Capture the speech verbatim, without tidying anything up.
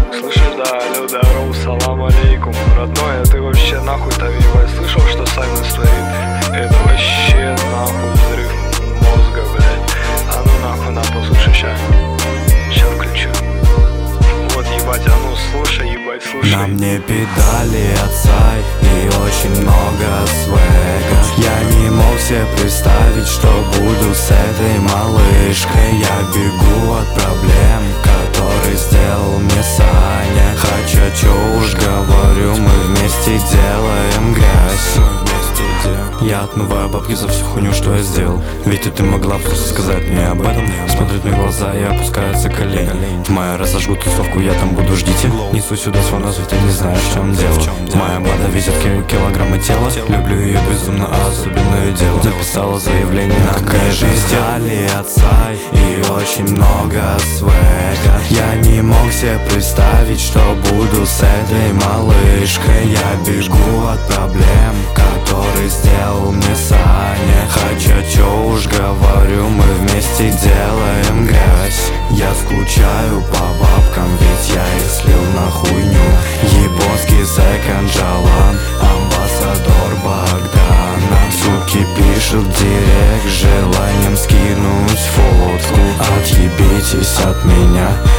Слышишь, да, алло, здорово, салам алейкум. Родной, а ты вообще нахуй-то ебать слышал, что Саймон стоит? Это вообще нахуй взрыв мозга, блядь. А ну нахуй, на, послушай, ща. Ща включу. Вот, ебать, а ну слушай, ебать, слушай. На мне педали отца и очень много свега. Я не мог себе представить, что буду с этой малышкой. Я бегу от проблем, которые сделал мне Саня. Хотя чё уж говорю, мы вместе делаем грязь. Я отмываю бабки за всю хуйню, что я сделал. Ведь ты могла просто сказать мне об этом. Смотрит мне в глаза и опускаются колени. Моя разожгу тусовку, я там буду, ждите. Несу сюда свой нос, ведь я не знаю, в чем дело. Моя бада везет килограммы тела. Люблю ее безумно, а особенно ее дело. Записала заявление на какая жизнь сделали отца и очень много свега. Я не мог себе представить, что буду с этой малышкой. Я бегу от проблем, которые сделал мне Саня. Хотя чё уж говорю, мы вместе делаем грязь. Я скучаю по бабкам, ведь я их слил на хуйню. Японский секонд Джалан, амбассадор Богдана. Суки пишут директ с желанием скинуть фотку. Отъебитесь от меня,